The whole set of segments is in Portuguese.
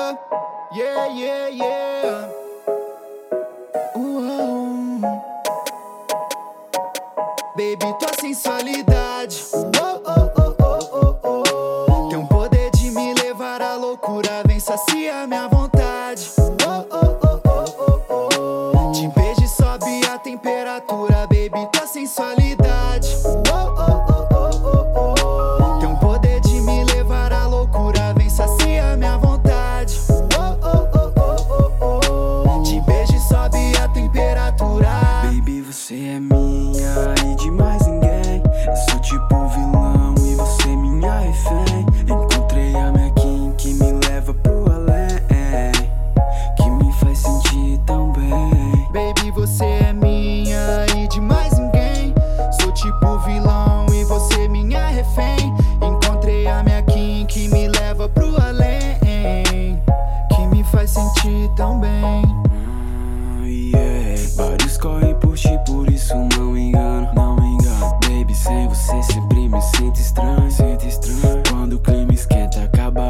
yeah, yeah, yeah, yeah. Baby, tua sensualidade tem um poder de me levar à loucura. Vem saciar minha vontade. Te beijo e sobe a temperatura. Baby, tua sensualidade tem um poder de me levar à loucura. Vem saciar minha vontade. Te beijo e sobe a temperatura. Baby, você é minha e de mais ninguém. Eu sou tipo vilão e você minha refém. Encontrei a minha Kim que me leva pro além, que me faz sentir tão bem. Baby, você é minha e de mais ninguém. Sou tipo vilão e você minha refém. Encontrei a minha Kim que me leva pro além, que me faz sentir tão bem. Yeah. Vários correm por ti, por isso não me engano, não me engano. Baby, sem você sempre me sinto estranho, sinto estranho. Quando o clima esquenta, acaba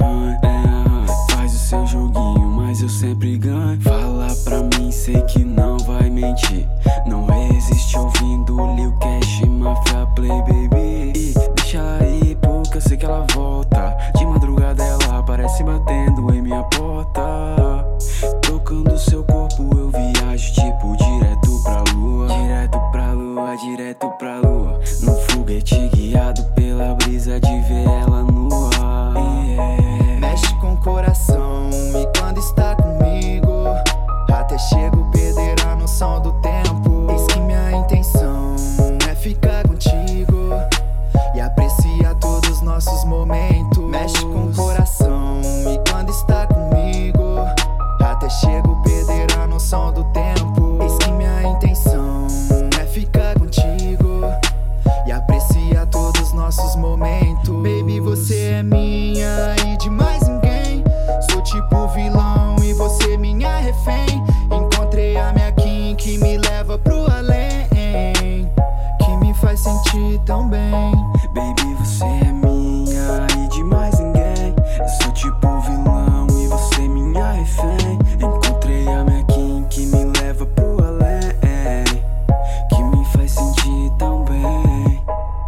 faz o seu joguinho, mas eu sempre ganho. Fala pra mim, sei que não vai mentir. Não resiste ouvindo Lil Cash, Mafia Play, baby. E deixa ela ir, porque eu sei que ela volta. De madrugada ela aparece batendo em minha porta. Tocando seu corpo eu viajo tipo direto pra lua. Direto pra lua, direto pra lua. Num foguete guiado pela brisa de ver ela no ar, yeah. Mexe com o coração e quando está comigo até chego a perder a noção do tempo. Eis que minha intenção é ficar contigo e apreciar todos os nossos momentos. Mexe com o coração e quando está comigo até chego a perder a noção do tempo. Eis que minha intenção é ficar contigo e apreciar todos os nossos momentos. Baby, você é minha e de mais ninguém. Sou tipo vilão e você minha refém. Encontrei a minha Kim que me leva pro além, que me faz sentir tão bem. Baby, você é minha e de mais ninguém. Eu sou tipo vilão e você minha refém. Encontrei a minha Kim que me leva pro além, que me faz sentir tão bem.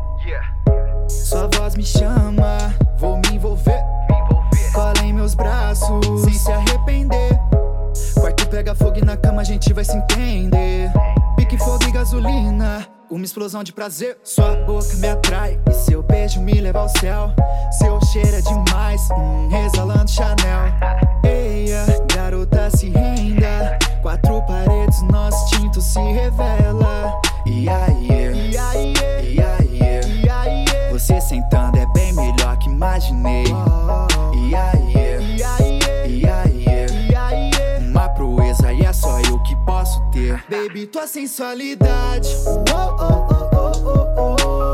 Sua voz me chama, vou me envolver. Cola em meus braços, sem se arrepender. Quarto pega fogo e na cama a gente vai se entender. Pique, fogo e gasolina, uma explosão de prazer. Sua boca me atrai e seu beijo me leva ao céu. Seu cheiro é demais, exalando Chanel. Eia, garota, se renda. Quatro paredes, nosso instinto se revela. E aí, você sentando é bem melhor que imaginei. E aí, uma proeza e é só eu que posso ter. Baby, tua sensualidade